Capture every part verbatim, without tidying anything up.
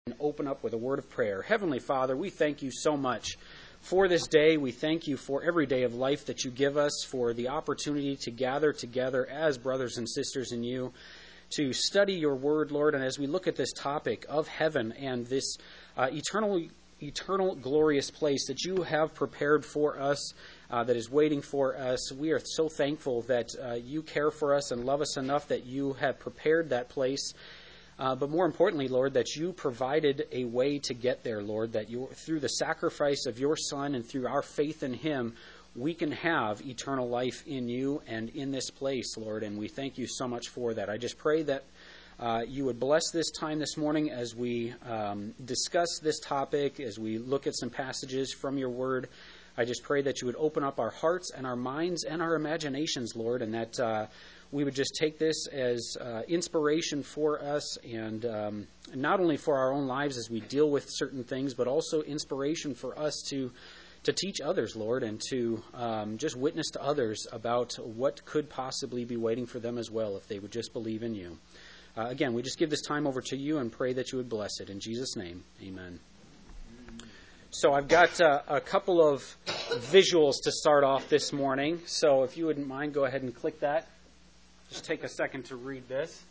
and open up with a word of prayer. Heavenly Father, we thank you so much for this day. We thank you for every day of life that you give us, for the opportunity to gather together as brothers and sisters in you, to study your word, Lord. And as we look at this topic of heaven and this uh, eternal, eternal, glorious place that you have prepared for us, uh, that is waiting for us, we are so thankful that uh, you care for us and love us enough that you have prepared that place. Uh, but more importantly, Lord, that you provided a way to get there, Lord, that you, through the sacrifice of your Son and through our faith in him, we can have eternal life in you and in this place, Lord, and we thank you so much for that. I just pray that uh, you would bless this time this morning as we um, discuss this topic, as we look at some passages from your word. I just pray that you would open up our hearts and our minds and our imaginations, Lord, and that uh, we would just take this as uh, inspiration for us, and um, not only for our own lives as we deal with certain things, but also inspiration for us to to teach others, Lord, and to um, just witness to others about what could possibly be waiting for them as well if they would just believe in you. Uh, again, we just give this time over to you and pray that you would bless it. In Jesus' name, amen. So I've got uh, a couple of visuals to start off this morning. So if you wouldn't mind, go ahead and click that. Just take a second to read this.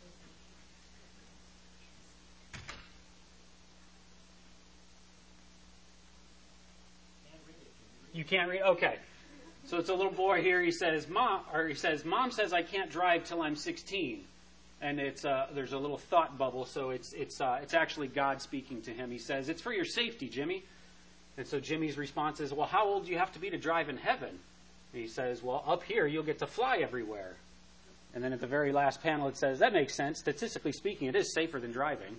You can't read? Okay. So it's a little boy here. He says, "Mom," or he says, "Mom says I can't drive till I'm sixteen." And it's uh, there's a little thought bubble. So it's it's uh, it's actually God speaking to him. He says, "It's for your safety, Jimmy." And so Jimmy's response is, "Well, how old do you have to be to drive in heaven?" And he says, "Well, up here you'll get to fly everywhere." And then at the very last panel it says, "That makes sense. Statistically speaking, it is safer than driving."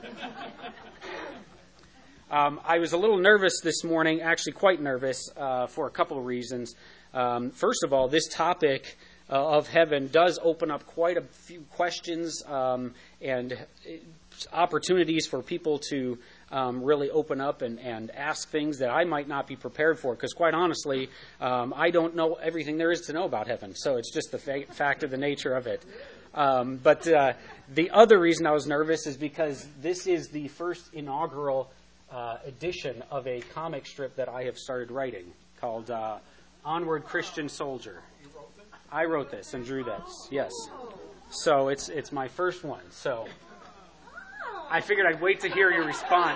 um, I was a little nervous this morning, actually quite nervous, uh, for a couple of reasons. Um, first of all, this topic uh, of heaven does open up quite a few questions um, and opportunities for people to Um, really open up and, and ask things that I might not be prepared for, because quite honestly, um, I don't know everything there is to know about heaven. So it's just the fa- fact of the nature of it. Um, but uh, the other reason I was nervous is because this is the first inaugural uh, edition of a comic strip that I have started writing called uh, Onward Christian Soldier. You wrote this? I wrote this and drew this, yes. So it's it's my first one. So I figured I'd wait to hear your response.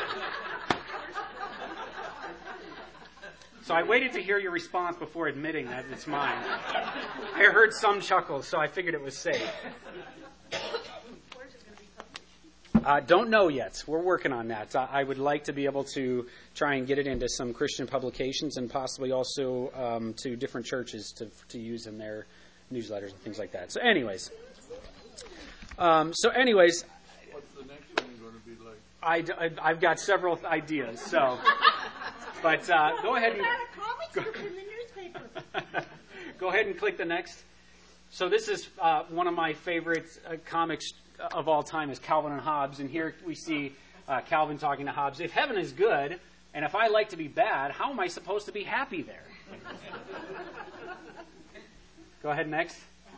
So I waited to hear your response before admitting that it's mine. I heard some chuckles, so I figured it was safe. Uh, don't know yet. We're working on that. I would like to be able to try and get it into some Christian publications and possibly also um, to different churches to to use in their newsletters and things like that. So anyways. Um, so anyways... I, I, I've got several ideas, so, but uh, go ahead and go, go ahead and click the next. So this is uh, one of my favorite uh, comics of all time is Calvin and Hobbes, and here we see uh, Calvin talking to Hobbes. If heaven is good, and if I like to be bad, how am I supposed to be happy there? Go ahead, next.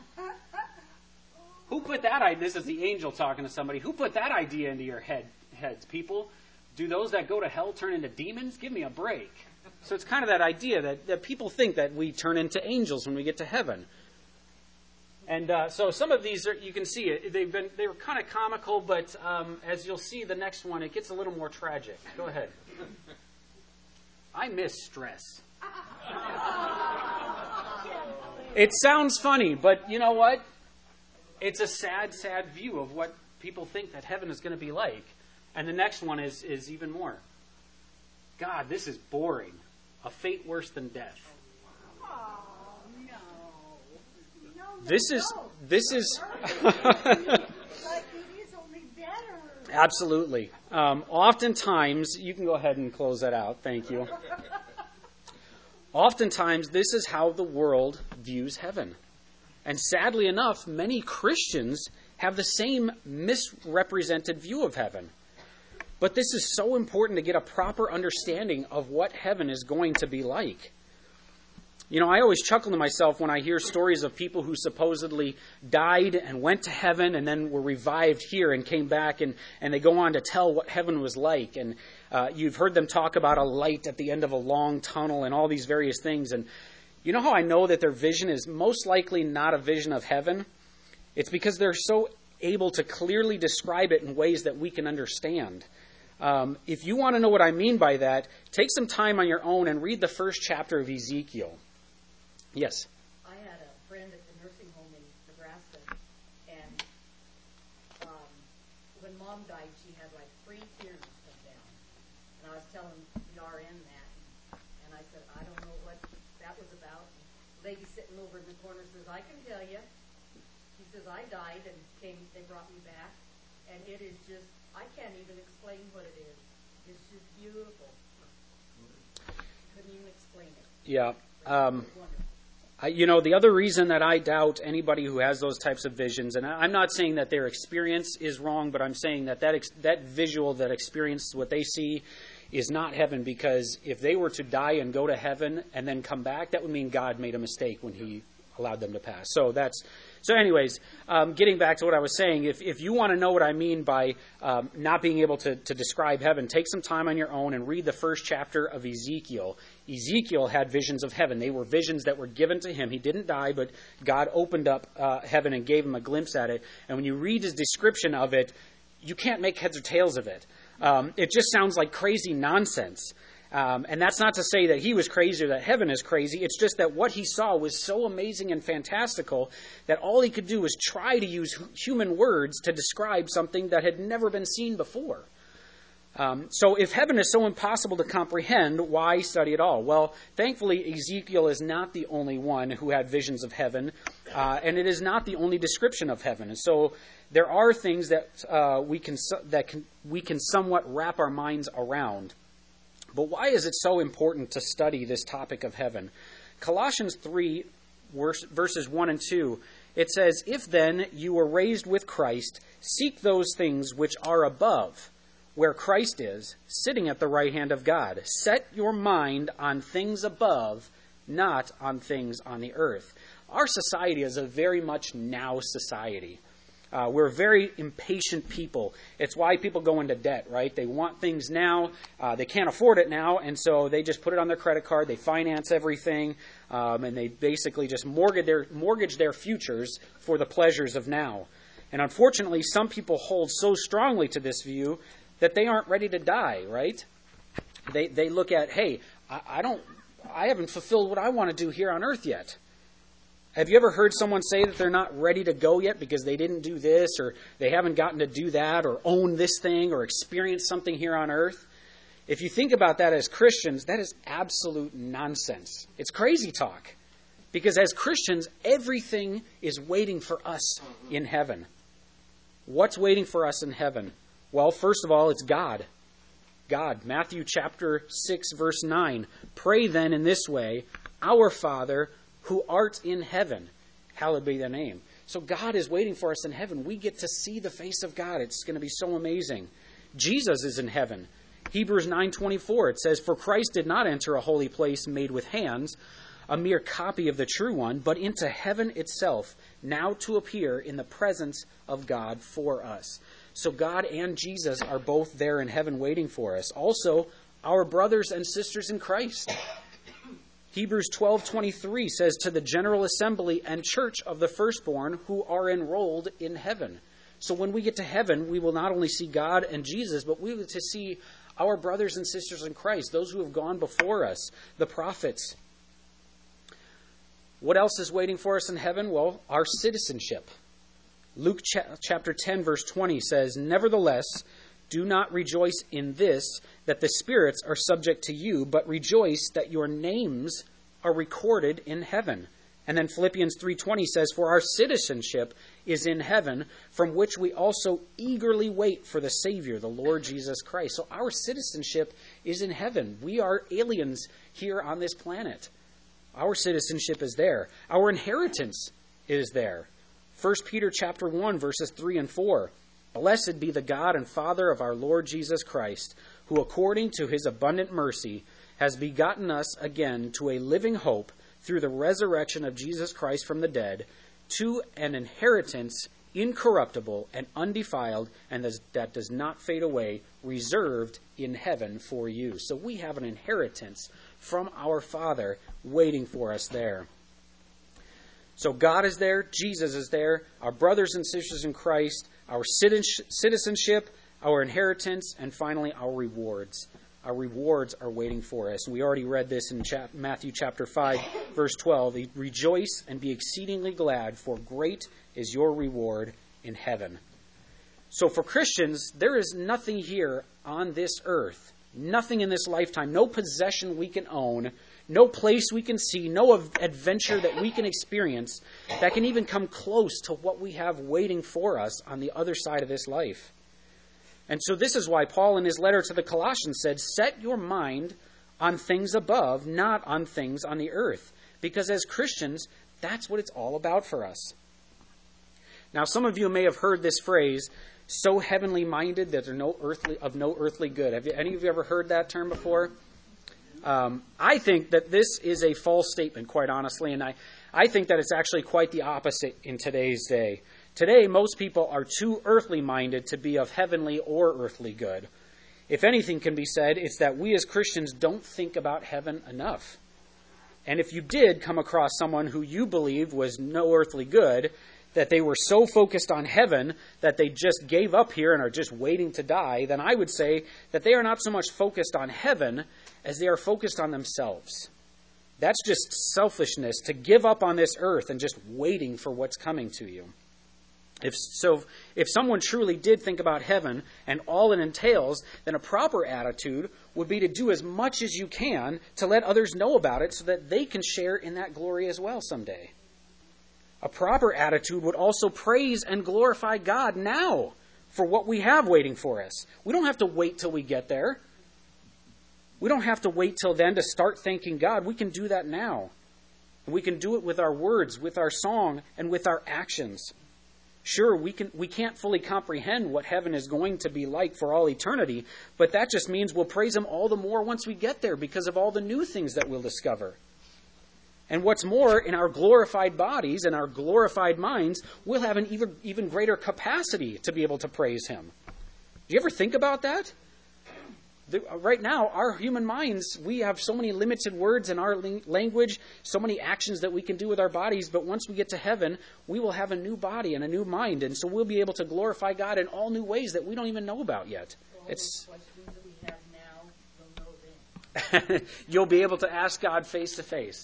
Who put that idea? This is the angel talking to somebody. Who put that idea into your head? Heads, people? Do those that go to hell turn into demons? Give me a break. So it's kind of that idea that, that people think that we turn into angels when we get to heaven. And uh, so some of these, are, you can see it. They've been they were kind of comical, but um, as you'll see the next one, it gets a little more tragic. Go ahead. I miss stress. It sounds funny, but you know what? It's a sad, sad view of what people think that heaven is going to be like. And the next one is, is even more. God, this is boring. A fate worse than death. Oh, no. No, no, this is no. this is But it is only better. Absolutely. Um, oftentimes, you can go ahead and close that out. Thank you. Oftentimes, this is how the world views heaven. And sadly enough, many Christians have the same misrepresented view of heaven. But this is so important to get a proper understanding of what heaven is going to be like. You know, I always chuckle to myself when I hear stories of people who supposedly died and went to heaven and then were revived here and came back, and, and they go on to tell what heaven was like. And uh, you've heard them talk about a light at the end of a long tunnel and all these various things. And you know how I know that their vision is most likely not a vision of heaven? It's because they're so able to clearly describe it in ways that we can understand. Um, if you want to know what I mean by that, take some time on your own and read the first chapter of Ezekiel. Yes? I had a friend at the nursing home in Nebraska, and um, when Mom died, she had like three tears come down. And I was telling the R N that, and I said, I don't know what that was about. And the lady sitting over in the corner says, I can tell you. She says, I died and came. They brought me back, and it is just, I can't even explain what it is. It's just beautiful. Couldn't even explain it. Yeah. Um, I, you know, the other reason that I doubt anybody who has those types of visions, and I, I'm not saying that their experience is wrong, but I'm saying that that, ex, that visual, that experience, what they see is not heaven, because if they were to die and go to heaven and then come back, that would mean God made a mistake when he allowed them to pass. So that's so anyways, um, getting back to what I was saying, if, if you want to know what I mean by um, not being able to, to describe heaven, take some time on your own and read the first chapter of Ezekiel. Ezekiel had visions of heaven. They were visions that were given to him. He didn't die, but God opened up uh, heaven and gave him a glimpse at it. And when you read his description of it, you can't make heads or tails of it. Um, it just sounds like crazy nonsense. Um, and that's not to say that he was crazy or that heaven is crazy. It's just that what he saw was so amazing and fantastical that all he could do was try to use human words to describe something that had never been seen before. Um, so if heaven is so impossible to comprehend, why study at all? Well, thankfully, Ezekiel is not the only one who had visions of heaven, uh, and it is not the only description of heaven. And so there are things that uh, we can that can, we can somewhat wrap our minds around. But why is it so important to study this topic of heaven? Colossians three, verses one and two, it says, "If then you were raised with Christ, seek those things which are above, where Christ is, sitting at the right hand of God. Set your mind on things above, not on things on the earth." Our society is a very much now society. Uh, we're a very impatient people. It's why people go into debt, right? They want things now. Uh, they can't afford it now, and so they just put it on their credit card. They finance everything, um, and they basically just mortgage their, mortgage their futures for the pleasures of now. And unfortunately, some people hold so strongly to this view that they aren't ready to die, right? They they look at, hey, I, I don't, I haven't fulfilled what I want to do here on earth yet. Have you ever heard someone say that they're not ready to go yet because they didn't do this, or they haven't gotten to do that, or own this thing, or experience something here on earth? If you think about that as Christians, that is absolute nonsense. It's crazy talk. Because as Christians, everything is waiting for us in heaven. What's waiting for us in heaven? Well, first of all, it's God. God. Matthew chapter six, verse nine. "Pray then in this way, Our Father, who art in heaven, hallowed be thy name." So God is waiting for us in heaven. We get to see the face of God. It's going to be so amazing. Jesus is in heaven. Hebrews nine twenty-four, it says, "For Christ did not enter a holy place made with hands, a mere copy of the true one, but into heaven itself, now to appear in the presence of God for us." So God and Jesus are both there in heaven waiting for us. Also, our brothers and sisters in Christ. Hebrews twelve twenty-three says, "To the general assembly and church of the firstborn who are enrolled in heaven." So when we get to heaven, we will not only see God and Jesus, but we will get to see our brothers and sisters in Christ, those who have gone before us, the prophets. What else is waiting for us in heaven? Well, our citizenship. Luke cha- chapter ten, verse twenty says, "Nevertheless, do not rejoice in this, that the spirits are subject to you, but rejoice that your names are recorded in heaven." And then Philippians three twenty says, "For our citizenship is in heaven, from which we also eagerly wait for the Savior, the Lord Jesus Christ." So our citizenship is in heaven. We are aliens here on this planet. Our citizenship is there. Our inheritance is there. First Peter chapter one, verses three and four. "Blessed be the God and Father of our Lord Jesus Christ, who according to his abundant mercy has begotten us again to a living hope through the resurrection of Jesus Christ from the dead, to an inheritance incorruptible and undefiled, and that does not fade away, reserved in heaven for you. So we have an inheritance from our Father waiting for us there. So God is there, Jesus is there, our brothers and sisters in Christ, our citizenship, our inheritance, and finally our rewards. Our rewards are waiting for us. We already read this in Matthew chapter five, verse twelve. Rejoice and be exceedingly glad, for great is your reward in heaven. So for Christians, there is nothing here on this earth, nothing in this lifetime, no possession we can own, no place we can see, no adventure that we can experience that can even come close to what we have waiting for us on the other side of this life. And so this is why Paul in his letter to the Colossians said, set your mind on things above, not on things on the earth. Because as Christians, that's what it's all about for us. Now, some of you may have heard this phrase, so heavenly minded that they're no earthly, of no earthly good. Have you, any of you ever heard that term before? Um, I think that this is a false statement, quite honestly, and I, I think that it's actually quite the opposite in today's day. Today, most people are too earthly minded to be of heavenly or earthly good. If anything can be said, it's that we as Christians don't think about heaven enough. And if you did come across someone who you believed was no earthly good, that they were so focused on heaven that they just gave up here and are just waiting to die, then I would say that they are not so much focused on heaven as they are focused on themselves. That's just selfishness, to give up on this earth and just waiting for what's coming to you. If so, if someone truly did think about heaven and all it entails, then a proper attitude would be to do as much as you can to let others know about it so that they can share in that glory as well someday. A proper attitude would also praise and glorify God now for what we have waiting for us. We don't have to wait till we get there. We don't have to wait till then to start thanking God. We can do that now. And we can do it with our words, with our song, and with our actions. Sure, we can we can't fully comprehend what heaven is going to be like for all eternity, but that just means we'll praise Him all the more once we get there because of all the new things that we'll discover. And what's more, in our glorified bodies and our glorified minds, we'll have an even, even greater capacity to be able to praise Him. Do you ever think about that? The, right now, our human minds, we have so many limited words in our ling- language, so many actions that we can do with our bodies, but once we get to heaven, we will have a new body and a new mind, and so we'll be able to glorify God in all new ways that we don't even know about yet. All it's those questions that we have now, we'll know then. You'll be able to ask God face to face.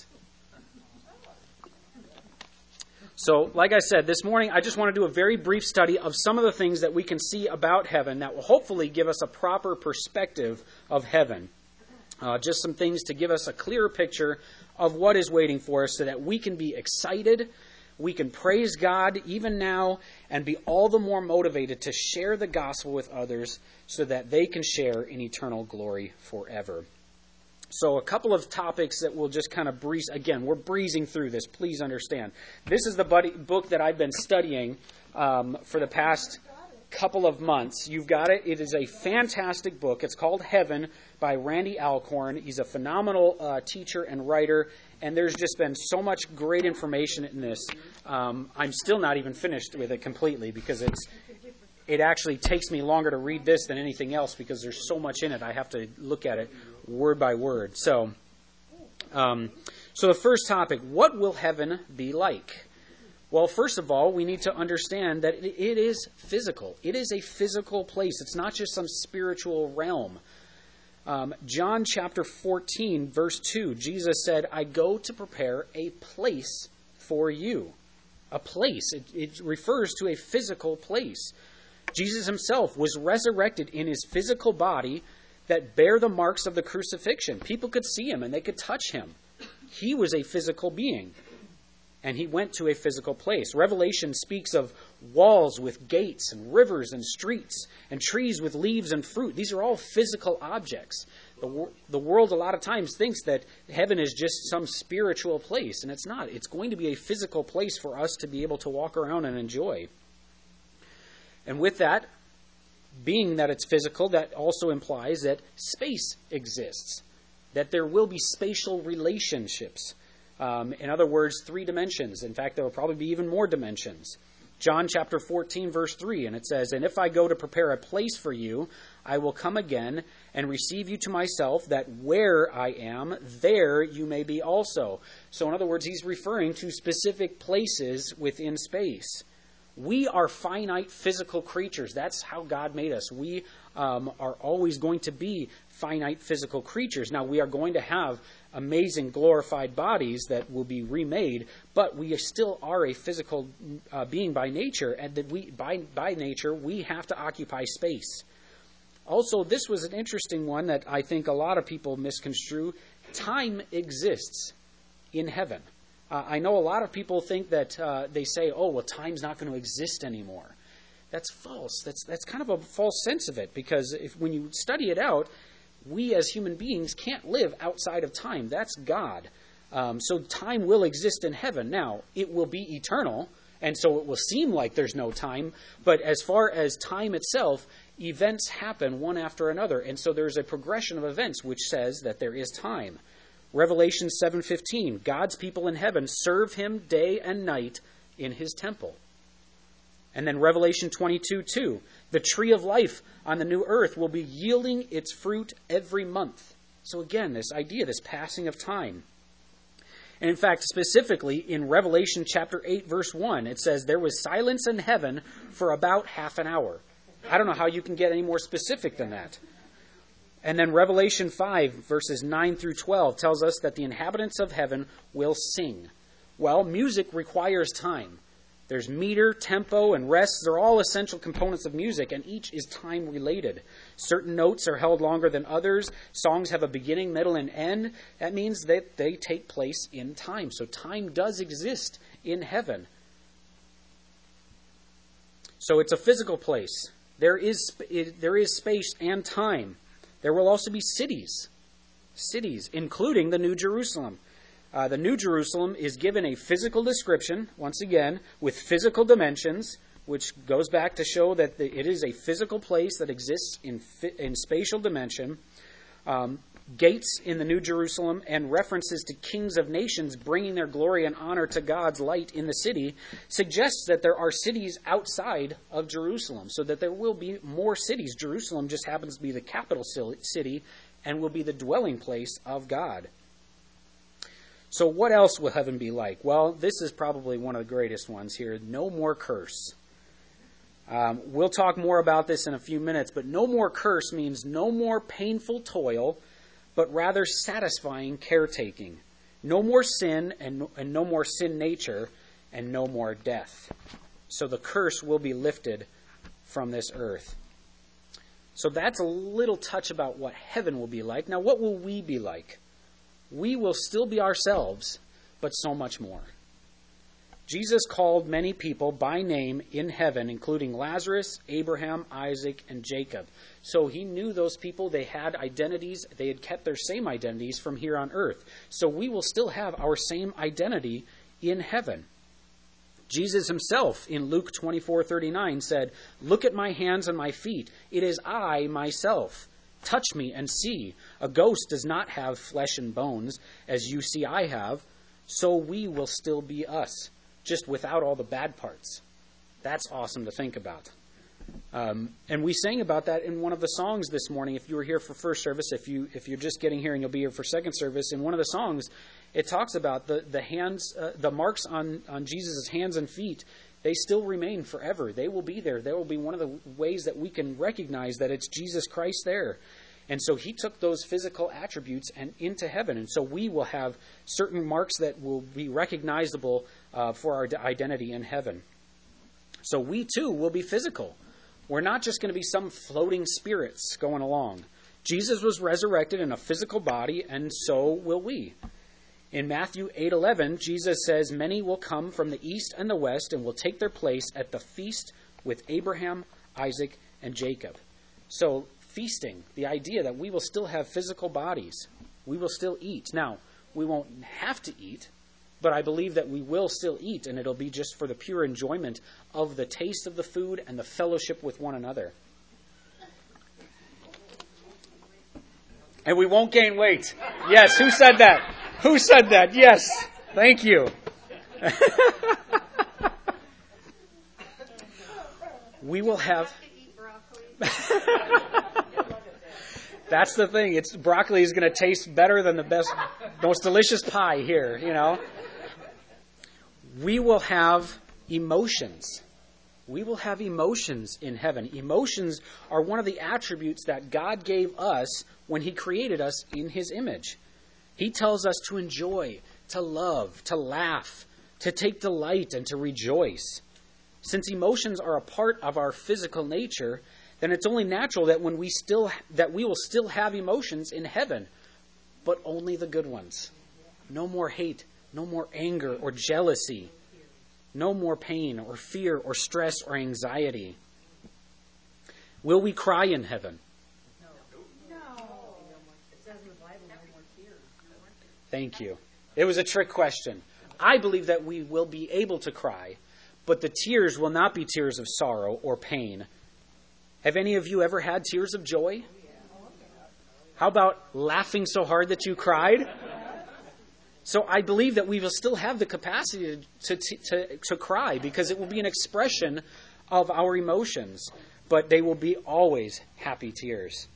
So, like I said, this morning I just want to do a very brief study of some of the things that we can see about heaven that will hopefully give us a proper perspective of heaven. Uh, just some things to give us a clearer picture of what is waiting for us so that we can be excited, we can praise God even now, and be all the more motivated to share the gospel with others so that they can share in eternal glory forever. So a couple of topics that we'll just kind of breeze. Again, we're breezing through this. Please understand. This is the buddy, book that I've been studying um, for the past couple of months. You've got it. It is a fantastic book. It's called Heaven by Randy Alcorn. He's a phenomenal uh, teacher and writer, and there's just been so much great information in this. Um, I'm still not even finished with it completely because it's it actually takes me longer to read this than anything else because there's so much in it. I have to look at it word by word. So, um, so the first topic, what will heaven be like? Well, first of all, we need to understand that it is physical. It is a physical place. It's not just some spiritual realm. Um, John chapter fourteen, verse two, Jesus said, I go to prepare a place for you. A place. It, it refers to a physical place. Jesus himself was resurrected in his physical body that bear the marks of the crucifixion. People could see him and they could touch him. He was a physical being. And he went to a physical place. Revelation speaks of walls with gates and rivers and streets and trees with leaves and fruit. These are all physical objects. The, wor- the world a lot of times thinks that heaven is just some spiritual place, and it's not. It's going to be a physical place for us to be able to walk around and enjoy. And with that, being that it's physical, that also implies that space exists, that there will be spatial relationships. Um, in other words, three dimensions. In fact, there will probably be even more dimensions. John chapter fourteen, verse three, and it says, "And if I go to prepare a place for you, I will come again and receive you to myself, that where I am, there you may be also." So in other words, he's referring to specific places within space. We are finite physical creatures. That's how God made us. We um, are always going to be finite physical creatures. Now, we are going to have amazing glorified bodies that will be remade, but we still are a physical uh, being by nature, and that we by by nature we have to occupy space. Also, this was an interesting one that I think a lot of people misconstrue. Time exists in heaven. Uh, I know a lot of people think that uh, they say, "Oh, well, time's not going to exist anymore." That's false. That's that's kind of a false sense of it, because if when you study it out, we as human beings can't live outside of time. That's God. Um, so time will exist in heaven. Now, it will be eternal, and so it will seem like there's no time. But as far as time itself, events happen one after another. And so there's a progression of events which says that there is time. Revelation seven fifteen, God's people in heaven serve him day and night in his temple. And then Revelation twenty-two two, the tree of life on the new earth will be yielding its fruit every month. So again, this idea, this passing of time. And in fact, specifically in Revelation chapter eight, verse one, it says, "There was silence in heaven for about half an hour." I don't know how you can get any more specific than that. And then Revelation five, verses nine through twelve, tells us that the inhabitants of heaven will sing. Well, music requires time. There's meter, tempo, and rests. They're all essential components of music, and each is time-related. Certain notes are held longer than others. Songs have a beginning, middle, and end. That means that they take place in time. So time does exist in heaven. So it's a physical place. There is, there is space and time. There will also be cities. Cities, including the New Jerusalem. Uh, the New Jerusalem is given a physical description, once again, with physical dimensions, which goes back to show that the, it is a physical place that exists in, in spatial dimension. Um, gates in the New Jerusalem and references to kings of nations bringing their glory and honor to God's light in the city suggests that there are cities outside of Jerusalem, so that there will be more cities. Jerusalem just happens to be the capital city and will be the dwelling place of God. So what else will heaven be like? Well, this is probably one of the greatest ones here. No more curse. Um, we'll talk more about this in a few minutes, but no more curse means no more painful toil, but rather satisfying caretaking. No more sin and no, and no more sin nature, and no more death. So the curse will be lifted from this earth. So that's a little touch about what heaven will be like. Now, what will we be like? We will still be ourselves, but so much more. Jesus called many people by name in heaven, including Lazarus, Abraham, Isaac, and Jacob. So he knew those people. They had identities. They had kept their same identities from here on earth. So we will still have our same identity in heaven. Jesus himself in Luke twenty-four thirty-nine said, "Look at my hands and my feet. It is I myself. Touch me and see. A ghost does not have flesh and bones, as you see I have. So we will still be us, just without all the bad parts." That's awesome to think about. Um, and we sang about that in one of the songs this morning. If you were here for first service, if, you, if you're just getting here and you'll be here for second service, in one of the songs, it talks about the, the hands, uh, the marks on, on Jesus' hands and feet. They still remain forever. They will be there. There will be one of the ways that we can recognize that it's Jesus Christ there. And so he took those physical attributes and into heaven. And so we will have certain marks that will be recognizable uh, for our identity in heaven. So we too will be physical. We're not just going to be some floating spirits going along. Jesus was resurrected in a physical body, and so will we. In Matthew eight eleven, Jesus says, "Many will come from the east and the west and will take their place at the feast with Abraham, Isaac, and Jacob." So feasting, the idea that we will still have physical bodies. We will still eat. Now, we won't have to eat, but I believe that we will still eat, and it'll be just for the pure enjoyment of the taste of the food and the fellowship with one another. And we won't gain weight. Yes, who said that? Who said that? Yes. Thank you. We will have... That's the thing. It's broccoli is going to taste better than the best, most delicious pie here, you know. We will have emotions. We will have emotions in heaven. Emotions are one of the attributes that God gave us when he created us in his image. He tells us to enjoy, to love, to laugh, to take delight, and to rejoice. Since emotions are a part of our physical nature, then it's only natural that when we still that we will still have emotions in heaven, but only the good ones. No more hate, no more anger or jealousy, no more pain or fear or stress or anxiety. Will we cry in heaven? Thank you. It was a trick question. I believe that we will be able to cry, but the tears will not be tears of sorrow or pain. Have any of you ever had tears of joy? How about laughing so hard that you cried? So I believe that we will still have the capacity to, to, to, to cry because it will be an expression of our emotions, but they will be always happy tears.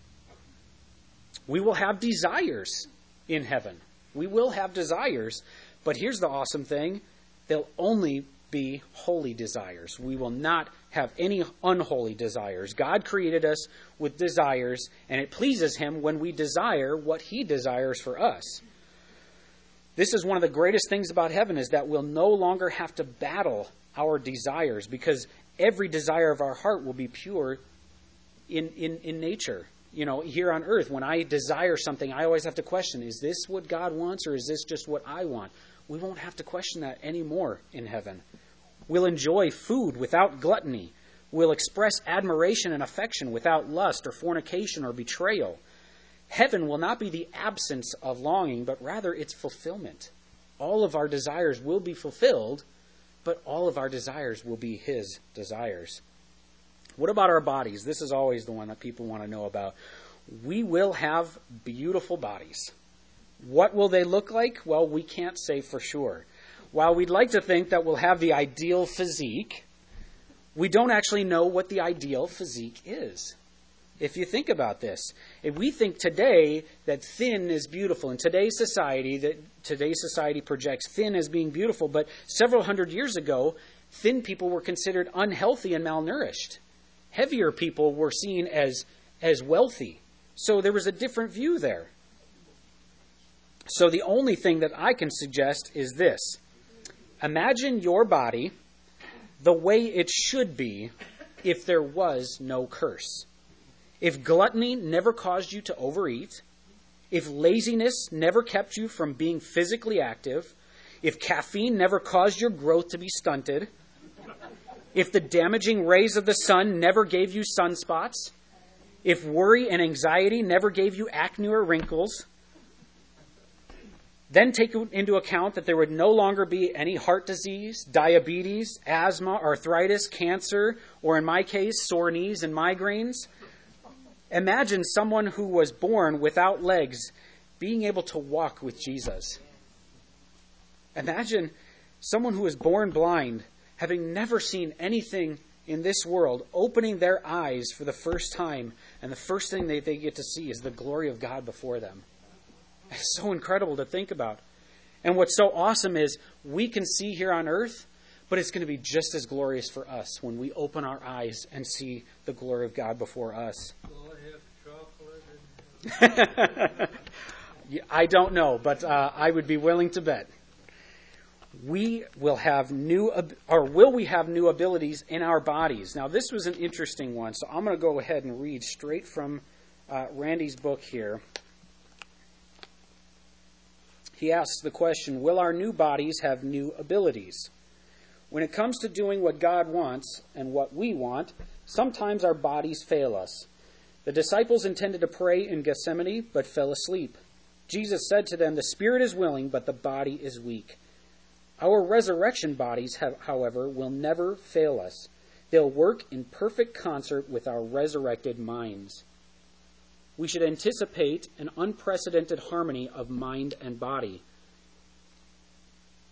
We will have desires in heaven. We will have desires, but here's the awesome thing. They'll only be holy desires. We will not have any unholy desires. God created us with desires, and it pleases him when we desire what he desires for us. This is one of the greatest things about heaven, is that we'll no longer have to battle our desires, because every desire of our heart will be pure in, in, in nature. You know, here on earth, when I desire something, I always have to question, is this what God wants, or is this just what I want? We won't have to question that anymore in heaven. We'll enjoy food without gluttony. We'll express admiration and affection without lust or fornication or betrayal. Heaven will not be the absence of longing, but rather its fulfillment. All of our desires will be fulfilled, but all of our desires will be his desires. What about our bodies? This is always the one that people want to know about. We will have beautiful bodies. What will they look like? Well, we can't say for sure. While we'd like to think that we'll have the ideal physique, we don't actually know what the ideal physique is. If you think about this, if we think today that thin is beautiful, in today's society, that today's society projects thin as being beautiful, but several hundred years ago, thin people were considered unhealthy and malnourished. Heavier people were seen as, as wealthy. So there was a different view there. So the only thing that I can suggest is this. Imagine your body the way it should be if there was no curse. If gluttony never caused you to overeat, if laziness never kept you from being physically active, if caffeine never caused your growth to be stunted, if the damaging rays of the sun never gave you sunspots, if worry and anxiety never gave you acne or wrinkles, then take into account that there would no longer be any heart disease, diabetes, asthma, arthritis, cancer, or in my case, sore knees and migraines. Imagine someone who was born without legs being able to walk with Jesus. Imagine someone who was born blind, having never seen anything in this world, opening their eyes for the first time, and the first thing they, they get to see is the glory of God before them. It's so incredible to think about. And what's so awesome is we can see here on earth, but it's going to be just as glorious for us when we open our eyes and see the glory of God before us. Will I have chocolate? I don't know, but uh, I would be willing to bet. We will have new, or will we have new abilities in our bodies? Now, this was an interesting one, so I'm going to go ahead and read straight from uh, Randy's book here. He asks the question, will our new bodies have new abilities? When it comes to doing what God wants and what we want, sometimes our bodies fail us. The disciples intended to pray in Gethsemane, but fell asleep. Jesus said to them, the spirit is willing, but the body is weak. Our resurrection bodies, have, however, will never fail us. They'll work in perfect concert with our resurrected minds. We should anticipate an unprecedented harmony of mind and body.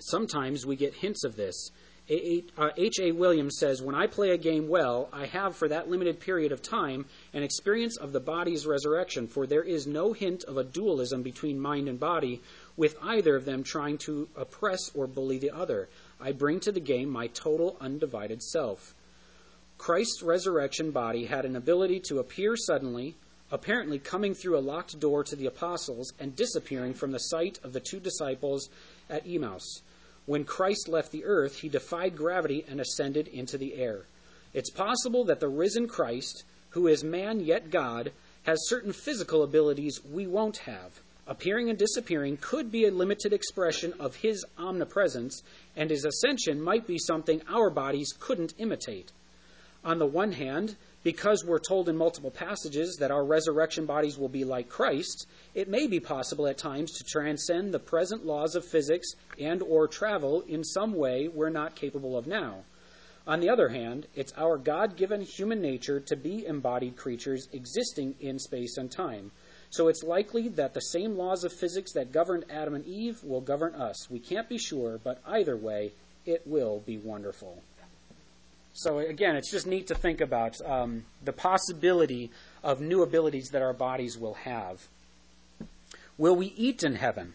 Sometimes we get hints of this. H A Williams says, when I play a game well, I have for that limited period of time an experience of the body's resurrection, for there is no hint of a dualism between mind and body, with either of them trying to oppress or bully the other. I bring to the game my total undivided self. Christ's resurrection body had an ability to appear suddenly, apparently coming through a locked door to the apostles and disappearing from the sight of the two disciples at Emmaus. When Christ left the earth, he defied gravity and ascended into the air. It's possible that the risen Christ, who is man yet God, has certain physical abilities we won't have. Appearing and disappearing could be a limited expression of his omnipresence, and his ascension might be something our bodies couldn't imitate. On the one hand, because we're told in multiple passages that our resurrection bodies will be like Christ's, it may be possible at times to transcend the present laws of physics and or travel in some way we're not capable of now. On the other hand, it's our God-given human nature to be embodied creatures existing in space and time. So it's likely that the same laws of physics that governed Adam and Eve will govern us. We can't be sure, but either way, it will be wonderful. So again, it's just neat to think about um, the possibility of new abilities that our bodies will have. Will we eat in heaven?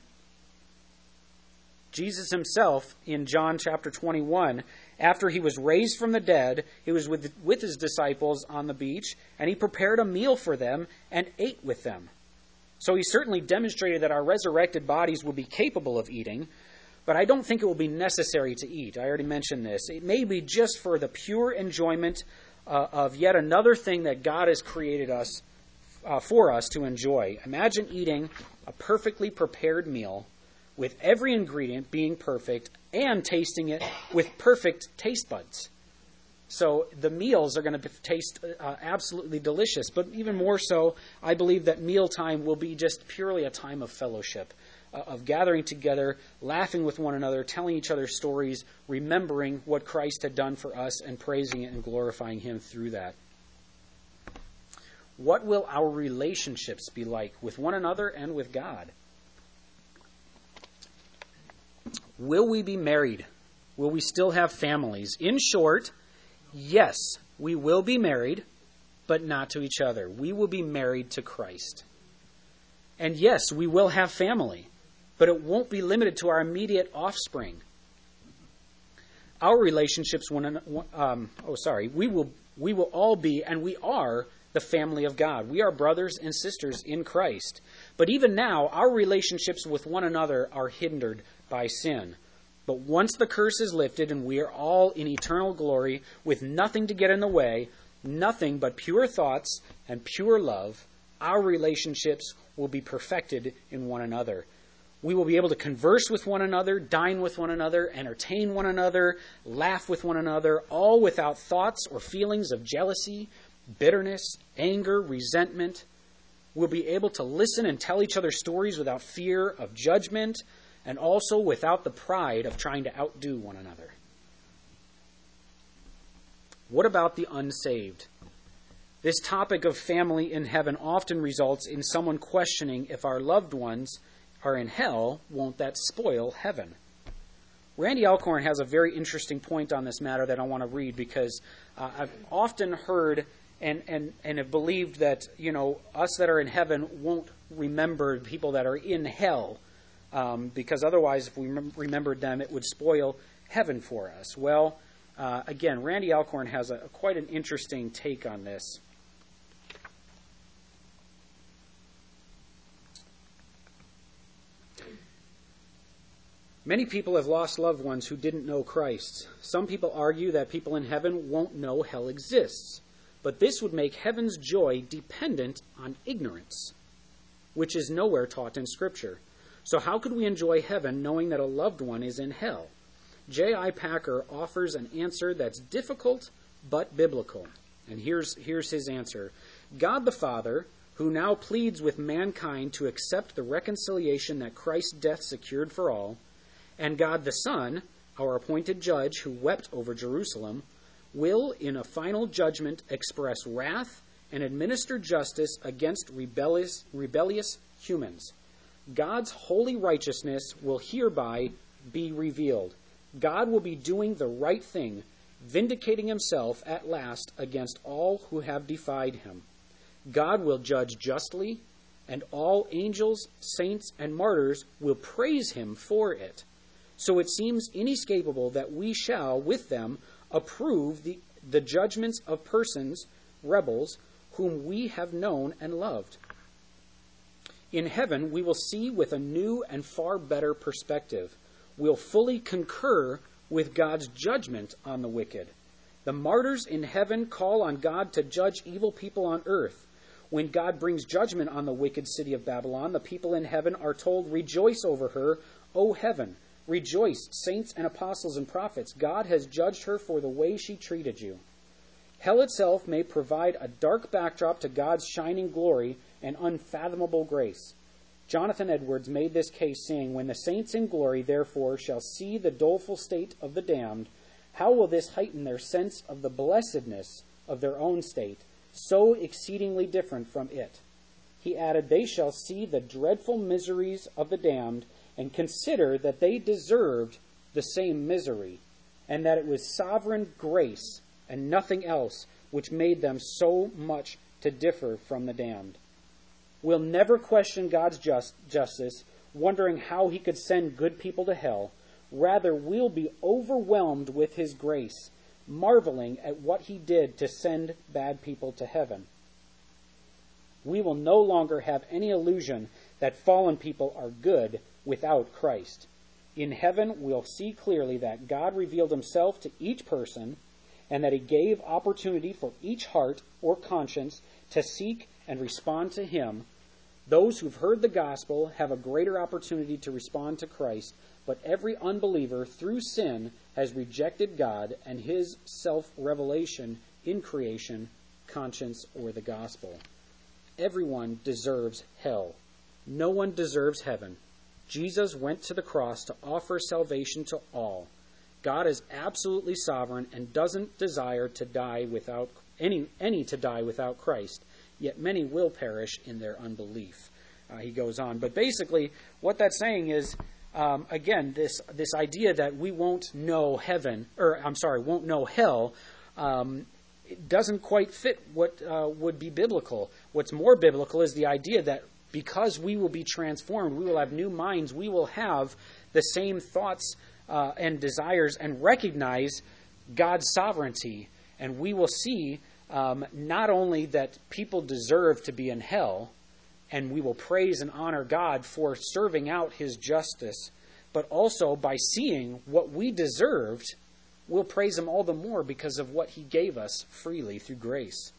Jesus himself, in John chapter twenty-one, after he was raised from the dead, he was with, with his disciples on the beach, and he prepared a meal for them and ate with them. So he certainly demonstrated that our resurrected bodies will be capable of eating, but I don't think it will be necessary to eat. I already mentioned this. It may be just for the pure enjoyment uh, of yet another thing that God has created us uh, for us to enjoy. Imagine eating a perfectly prepared meal with every ingredient being perfect and tasting it with perfect taste buds. So the meals are going to taste uh, absolutely delicious. But even more so, I believe that mealtime will be just purely a time of fellowship, uh, of gathering together, laughing with one another, telling each other stories, remembering what Christ had done for us, and praising it and glorifying him through that. What will our relationships be like with one another and with God? Will we be married? Will we still have families? In short, yes, we will be married, but not to each other. We will be married to Christ. And yes, we will have family, but it won't be limited to our immediate offspring. Our relationships, when, um, oh, sorry, we will we will all be, and we are, the family of God. We are brothers and sisters in Christ. But even now, our relationships with one another are hindered by sin. But once the curse is lifted and we are all in eternal glory with nothing to get in the way, nothing but pure thoughts and pure love, our relationships will be perfected in one another. We will be able to converse with one another, dine with one another, entertain one another, laugh with one another, all without thoughts or feelings of jealousy, bitterness, anger, resentment. We'll be able to listen and tell each other stories without fear of judgment, and also without the pride of trying to outdo one another. What about the unsaved? This topic of family in heaven often results in someone questioning if our loved ones are in hell, won't that spoil heaven? Randy Alcorn has a very interesting point on this matter that I want to read, because uh, I've often heard and, and, and have believed that, you know, us that are in heaven won't remember people that are in hell. Um, because otherwise, if we rem- remembered them, it would spoil heaven for us. Well, uh, again, Randy Alcorn has a, a quite an interesting take on this. Many people have lost loved ones who didn't know Christ. Some people argue that people in heaven won't know hell exists. But this would make heaven's joy dependent on ignorance, which is nowhere taught in Scripture. So how could we enjoy heaven knowing that a loved one is in hell? J I Packer offers an answer that's difficult but biblical. And here's, here's his answer. God the Father, who now pleads with mankind to accept the reconciliation that Christ's death secured for all, and God the Son, our appointed judge who wept over Jerusalem, will in a final judgment express wrath and administer justice against rebellious, rebellious humans. God's holy righteousness will hereby be revealed. God will be doing the right thing, vindicating himself at last against all who have defied him. God will judge justly, and all angels, saints, and martyrs will praise him for it. So it seems inescapable that we shall, with them, approve the, the judgments of persons, rebels, whom we have known and loved. In heaven, we will see with a new and far better perspective. We'll fully concur with God's judgment on the wicked. The martyrs in heaven call on God to judge evil people on earth. When God brings judgment on the wicked city of Babylon, the people in heaven are told, "Rejoice over her, O heaven. Rejoice, saints and apostles and prophets. God has judged her for the way she treated you." Hell itself may provide a dark backdrop to God's shining glory and unfathomable grace. Jonathan Edwards made this case, saying, "When the saints in glory, therefore, shall see the doleful state of the damned, how will this heighten their sense of the blessedness of their own state, so exceedingly different from it?" He added, "They shall see the dreadful miseries of the damned, and consider that they deserved the same misery, and that it was sovereign grace and nothing else which made them so much to differ from the damned." We'll never question God's just, justice, wondering how he could send good people to hell. Rather, we'll be overwhelmed with his grace, marveling at what he did to send bad people to heaven. We will no longer have any illusion that fallen people are good without Christ. In heaven, we'll see clearly that God revealed himself to each person, and that he gave opportunity for each heart or conscience to seek and respond to him. Those who've heard the gospel have a greater opportunity to respond to Christ, but every unbeliever through sin has rejected God and his self-revelation in creation, conscience, or the gospel. Everyone deserves hell. No one deserves heaven. Jesus went to the cross to offer salvation to all. God is absolutely sovereign and doesn't desire to die without any any to die without Christ. Yet many will perish in their unbelief. Uh, he goes on. But basically, what that's saying is, um, again, this this idea that we won't know heaven, or I'm sorry, won't know hell, um, it doesn't quite fit what uh, would be biblical. What's more biblical is the idea that because we will be transformed, we will have new minds, we will have the same thoughts uh, and desires and recognize God's sovereignty. And we will see um, not only that people deserve to be in hell, and we will praise and honor God for serving out his justice, but also by seeing what we deserved, we'll praise him all the more because of what he gave us freely through grace.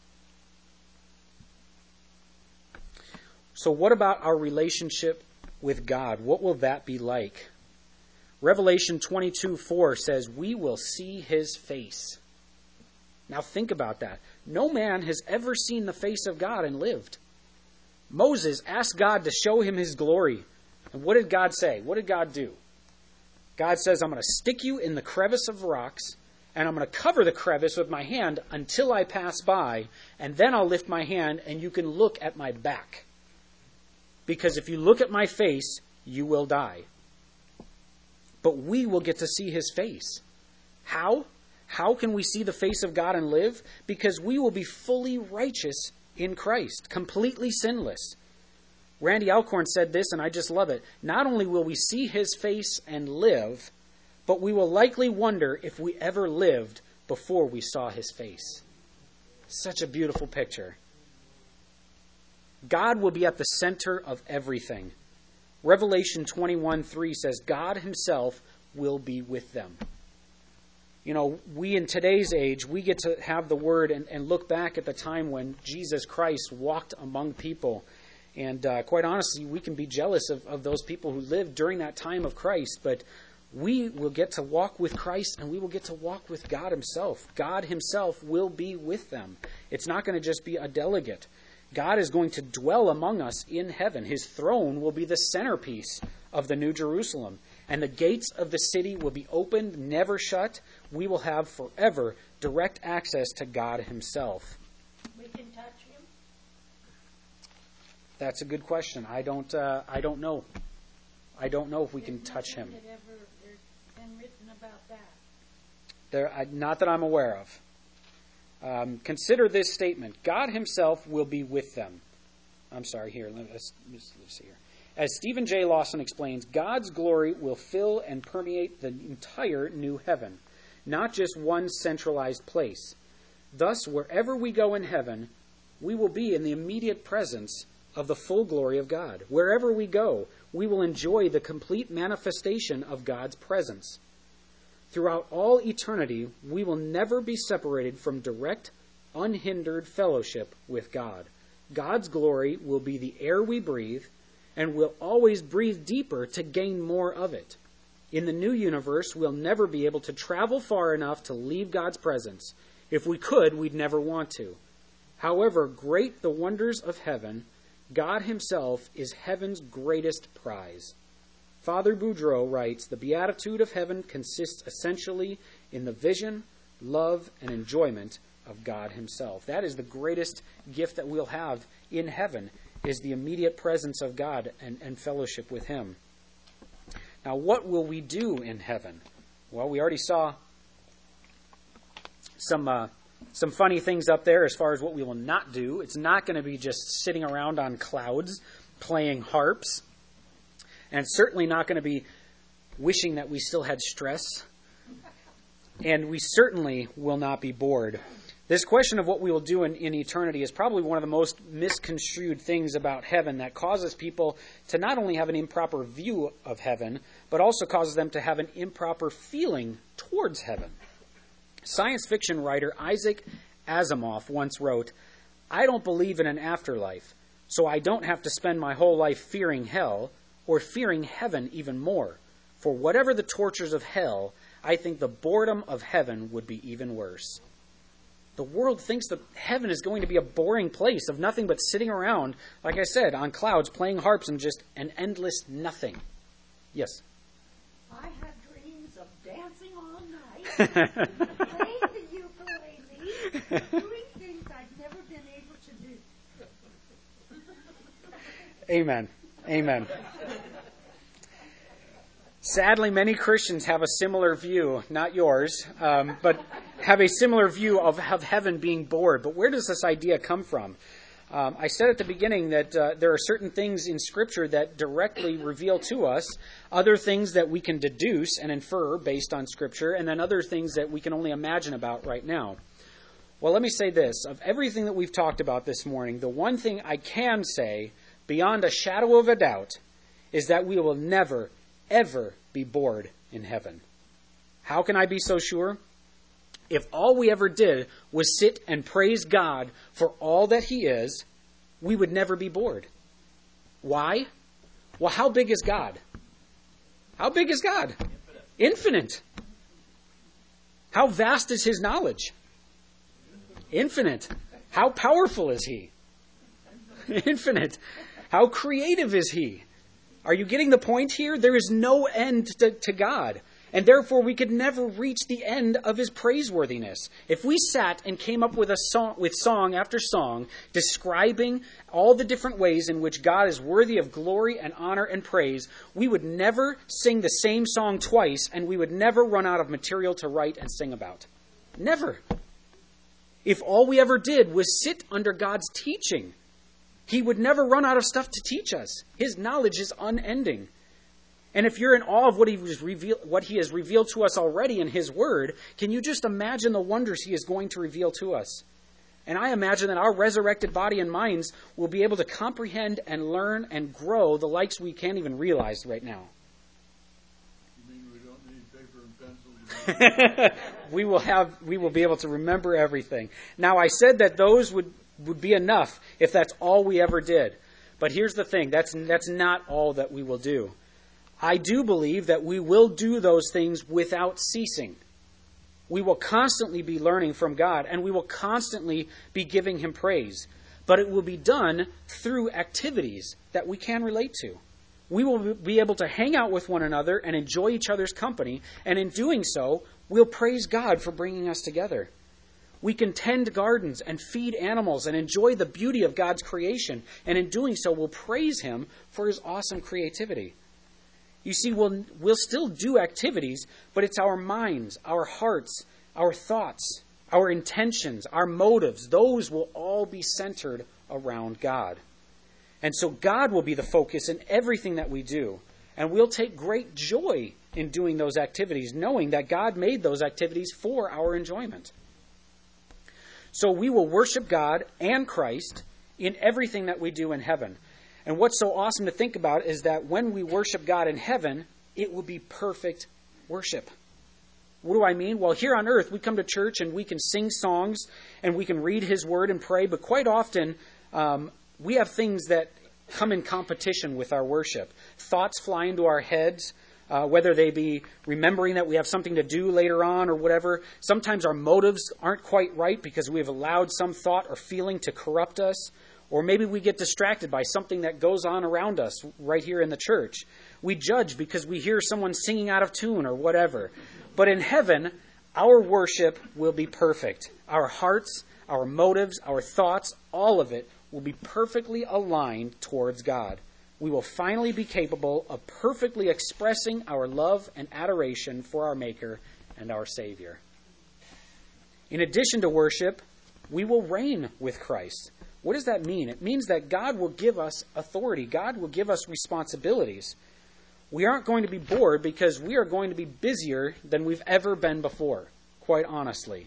So what about our relationship with God? What will that be like? Revelation twenty-two four says, "We will see his face." Now think about that. No man has ever seen the face of God and lived. Moses asked God to show him his glory. And what did God say? What did God do? God says, "I'm going to stick you in the crevice of rocks, and I'm going to cover the crevice with my hand until I pass by, and then I'll lift my hand and you can look at my back. Because if you look at my face, you will die." But we will get to see his face. How? How can we see the face of God and live? Because we will be fully righteous in Christ, completely sinless. Randy Alcorn said this, and I just love it. Not only will we see his face and live, but we will likely wonder if we ever lived before we saw his face. Such a beautiful picture. God will be at the center of everything. Revelation twenty-one three says, God himself will be with them. You know, we in today's age, we get to have the word and, and look back at the time when Jesus Christ walked among people. And uh, quite honestly, we can be jealous of, of those people who lived during that time of Christ. But we will get to walk with Christ, and we will get to walk with God himself. God himself will be with them. It's not going to just be a delegate. God is going to dwell among us in heaven. His throne will be the centerpiece of the New Jerusalem. And the gates of the city will be opened, never shut. We will have forever direct access to God himself. We can touch him? That's a good question. I don't. Uh, I don't know. I don't know if we can touch him. That ever, there's been written about that? There, uh, not that I'm aware of. Um, consider this statement. God himself will be with them. I'm sorry, here, let, let's, let's see here. As Stephen J. Lawson explains, God's glory will fill and permeate the entire new heaven, not just one centralized place. Thus, wherever we go in heaven, we will be in the immediate presence of the full glory of God. Wherever we go, we will enjoy the complete manifestation of God's presence. Throughout all eternity, we will never be separated from direct, unhindered fellowship with God. God's glory will be the air we breathe, and we'll always breathe deeper to gain more of it. In the new universe, we'll never be able to travel far enough to leave God's presence. If we could, we'd never want to. However great the wonders of heaven, God himself is heaven's greatest prize. Father Boudreau writes, the beatitude of heaven consists essentially in the vision, love, and enjoyment of God himself. That is the greatest gift that we'll have in heaven, is the immediate presence of God and, and fellowship with him. Now, what will we do in heaven? Well, we already saw some uh, some funny things up there as far as what we will not do. It's not going to be just sitting around on clouds playing harps. And it's certainly not going to be wishing that we still had stress. And we certainly will not be bored. This question of what we will do in, in eternity is probably one of the most misconstrued things about heaven that causes people to not only have an improper view of heaven, but also causes them to have an improper feeling towards heaven. Science fiction writer Isaac Asimov once wrote, I don't believe in an afterlife, so I don't have to spend my whole life fearing hell or fearing heaven even more. For whatever the tortures of hell, I think the boredom of heaven would be even worse. The world thinks that heaven is going to be a boring place of nothing but sitting around, like I said, on clouds, playing harps, and just an endless nothing. Yes? I had dreams of dancing all night, playing the ukulele, doing things I'd never been able to do. Amen. Amen. Sadly, many Christians have a similar view, not yours, um, but have a similar view of, of heaven being bored. But where does this idea come from? Um, I said at the beginning that uh, there are certain things in Scripture that directly reveal to us, other things that we can deduce and infer based on Scripture, and then other things that we can only imagine about right now. Well, let me say this. Of everything that we've talked about this morning, the one thing I can say, beyond a shadow of a doubt, is that we will never, ever be bored in heaven. How can I be so sure? If all we ever did was sit and praise God for all that he is, we would never be bored. Why? Well, how big is God? How big is God? Infinite. Infinite. How vast is his knowledge? Infinite. How powerful is he? Infinite. How creative is he? Are you getting the point here? There is no end to, to God. And therefore, we could never reach the end of his praiseworthiness. If we sat and came up with a song, with song after song, describing all the different ways in which God is worthy of glory and honor and praise, we would never sing the same song twice, and we would never run out of material to write and sing about. Never. If all we ever did was sit under God's teaching, he would never run out of stuff to teach us. His knowledge is unending. And if you're in awe of what he, was reveal, what he has revealed to us already in his word, can you just imagine the wonders he is going to reveal to us? And I imagine that our resurrected body and minds will be able to comprehend and learn and grow the likes we can't even realize right now. You mean we don't need paper and pencil? we will have, we will be able to remember everything. Now, I said that those would, would be enough if that's all we ever did. But here's the thing, that's, that's not all that we will do. I do believe that we will do those things without ceasing. We will constantly be learning from God, and we will constantly be giving him praise. But it will be done through activities that we can relate to. We will be able to hang out with one another and enjoy each other's company, and in doing so, we'll praise God for bringing us together. We can tend gardens and feed animals and enjoy the beauty of God's creation, and in doing so, we'll praise him for his awesome creativity. You see, we'll, we'll still do activities, but it's our minds, our hearts, our thoughts, our intentions, our motives. Those will all be centered around God. And so God will be the focus in everything that we do. And we'll take great joy in doing those activities, knowing that God made those activities for our enjoyment. So we will worship God and Christ in everything that we do in heaven. And what's so awesome to think about is that when we worship God in heaven, it will be perfect worship. What do I mean? Well, here on earth, we come to church and we can sing songs and we can read His Word and pray, but quite often um, we have things that come in competition with our worship. Thoughts fly into our heads, uh, whether they be remembering that we have something to do later on or whatever. Sometimes our motives aren't quite right because we have allowed some thought or feeling to corrupt us. Or maybe we get distracted by something that goes on around us right here in the church. We judge because we hear someone singing out of tune or whatever. But in heaven, our worship will be perfect. Our hearts, our motives, our thoughts, all of it will be perfectly aligned towards God. We will finally be capable of perfectly expressing our love and adoration for our Maker and our Savior. In addition to worship, we will reign with Christ. What does that mean? It means that God will give us authority. God will give us responsibilities. We aren't going to be bored because we are going to be busier than we've ever been before, quite honestly.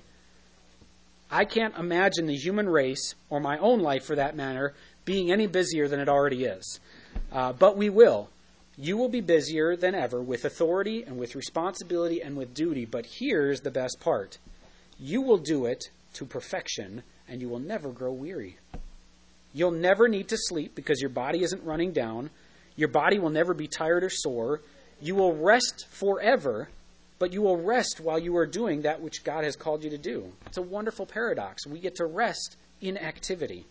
I can't imagine the human race, or my own life for that matter, being any busier than it already is. Uh, but we will. You will be busier than ever with authority and with responsibility and with duty. But here's the best part. You will do it to perfection, and you will never grow weary. You'll never need to sleep because your body isn't running down. Your body will never be tired or sore. You will rest forever, but you will rest while you are doing that which God has called you to do. It's a wonderful paradox. We get to rest in activity.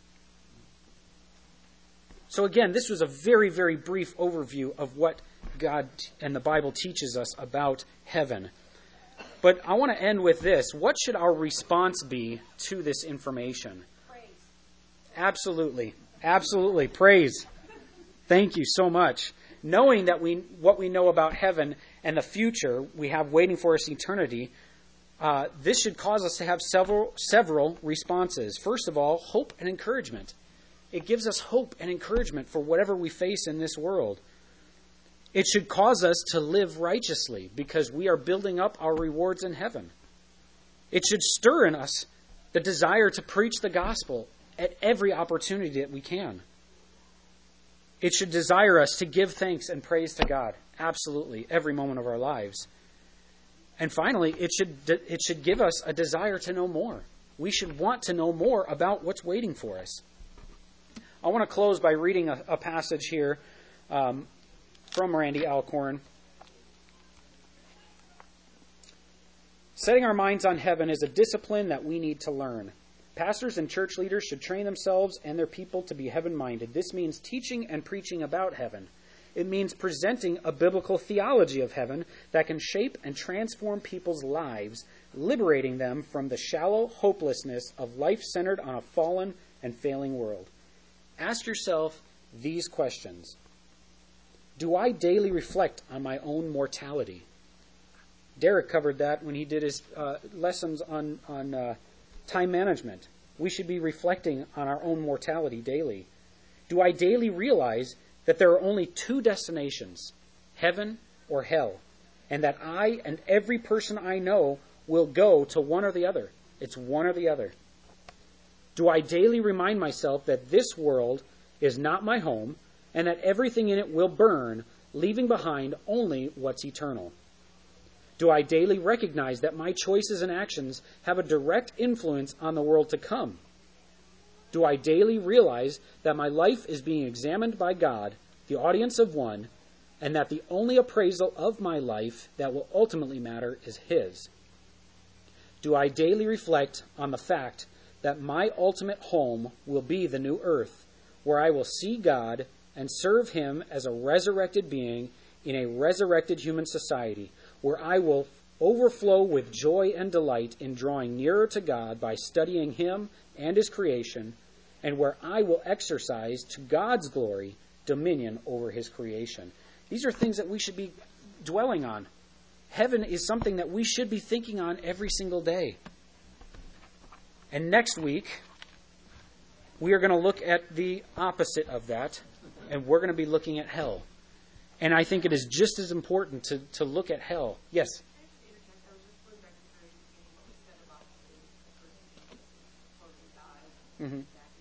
So again, this was a very, very brief overview of what God and the Bible teaches us about heaven. But I want to end with this. What should our response be to this information? Praise. Absolutely. Absolutely. Praise. Thank you so much. Knowing that we what we know about heaven and the future we have waiting for us eternity, uh, this should cause us to have several several responses. First of all, hope and encouragement. It gives us hope and encouragement for whatever we face in this world. It should cause us to live righteously because we are building up our rewards in heaven. It should stir in us the desire to preach the gospel at every opportunity that we can. It should desire us to give thanks and praise to God, absolutely, every moment of our lives. And finally, it should it should give us a desire to know more. We should want to know more about what's waiting for us. I want to close by reading a, a passage here um, from Randy Alcorn. Setting our minds on heaven is a discipline that we need to learn. Pastors and church leaders should train themselves and their people to be heaven-minded. This means teaching and preaching about heaven. It means presenting a biblical theology of heaven that can shape and transform people's lives, liberating them from the shallow hopelessness of life centered on a fallen and failing world. Ask yourself these questions. Do I daily reflect on my own mortality? Derek covered that when he did his uh, lessons on, on uh, time management. We should be reflecting on our own mortality daily. Do I daily realize that there are only two destinations, heaven or hell, and that I and every person I know will go to one or the other? It's one or the other. Do I daily remind myself that this world is not my home and that everything in it will burn, leaving behind only what's eternal? Do I daily recognize that my choices and actions have a direct influence on the world to come? Do I daily realize that my life is being examined by God, the audience of one, and that the only appraisal of my life that will ultimately matter is His? Do I daily reflect on the fact that my ultimate home will be the new earth, where I will see God and serve Him as a resurrected being in a resurrected human society, where I will overflow with joy and delight in drawing nearer to God by studying Him and His creation, and where I will exercise to God's glory dominion over His creation? These are things that we should be dwelling on. Heaven is something that we should be thinking on every single day. And next week, we are going to look at the opposite of that, and we're going to be looking at hell. And I think it is just as important to, to look at hell. Yes? Mm-hmm.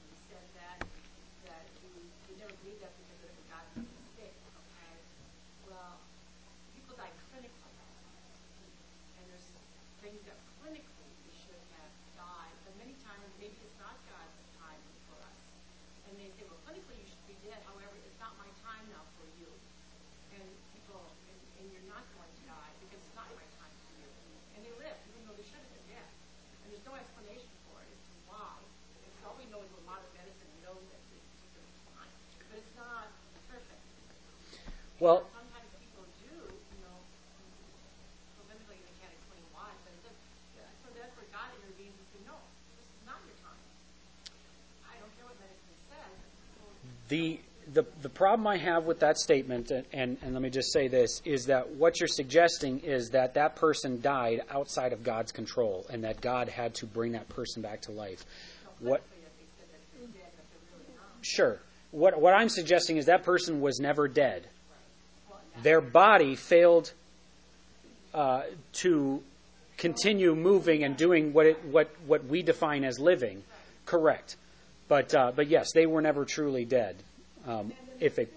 Well, sometimes people do, you know, preliminarily they can't explain why, but it's just, so that's where God intervenes and says, no, this is not your time. I don't care what medicine says. The, the, the problem I have with that statement, and, and, and let me just say this, is that what you're suggesting is that that person died outside of God's control and that God had to bring that person back to life. No, What? they said that they're dead, but they're really not. Sure. What, what I'm suggesting is that person was never dead. Their body failed uh, to continue moving and doing what it, what what we define as living. Correct. But uh, but yes, they were never truly dead. Um, if it.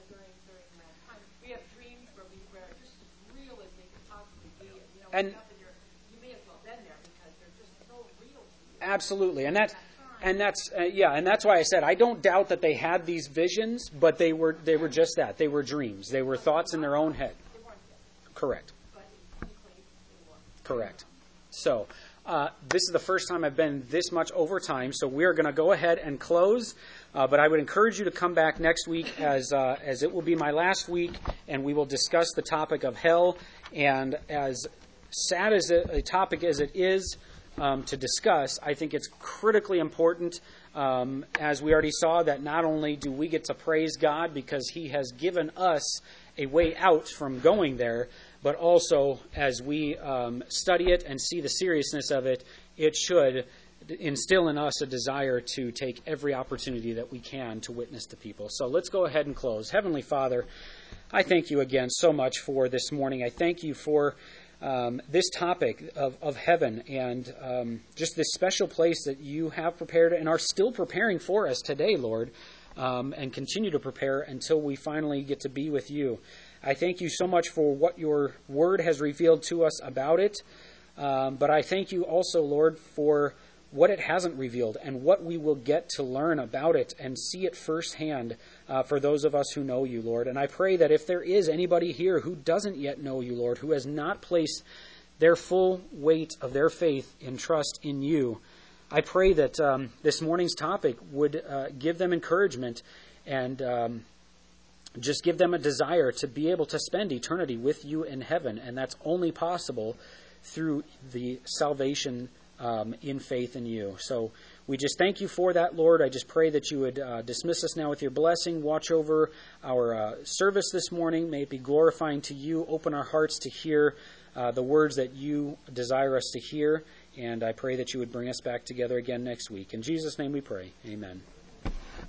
We have dreams where we where it's just as real as they could possibly be. You know, And you may as well have been there because they're just so real to you. absolutely, and that. And that's uh, yeah, and that's why I said I don't doubt that they had these visions, but they were they were just that. They were dreams. They were thoughts in their own head. Correct. Correct. So uh, this is the first time I've been this much over time, so we are going to go ahead and close. Uh, but I would encourage you to come back next week, as uh, as it will be my last week, and we will discuss the topic of hell. And as sad as a, a topic as it is, Um, to discuss, I think it's critically important, um, as we already saw, that not only do we get to praise God because He has given us a way out from going there, but also as we um, study it and see the seriousness of it, it should instill in us a desire to take every opportunity that we can to witness to people. So let's go ahead and close. Heavenly Father, I thank you again so much for this morning. I thank you for Um, this topic of, of heaven and um, just this special place that you have prepared and are still preparing for us today, Lord, um, and continue to prepare until we finally get to be with you. I thank you so much for what your word has revealed to us about it, um, but I thank you also, Lord, for what it hasn't revealed and what we will get to learn about it and see it firsthand uh, for those of us who know you, Lord. And I pray that if there is anybody here who doesn't yet know you, Lord, who has not placed their full weight of their faith and trust in you, I pray that um, this morning's topic would uh, give them encouragement and um, just give them a desire to be able to spend eternity with you in heaven. And that's only possible through the salvation Um, in faith in you. So we just thank you for that, Lord. I just pray that you would uh, dismiss us now with your blessing. Watch over our uh, service this morning. May it be glorifying to you. Open our hearts to hear uh, the words that you desire us to hear. And I pray that you would bring us back together again next week. In Jesus' name we pray. Amen.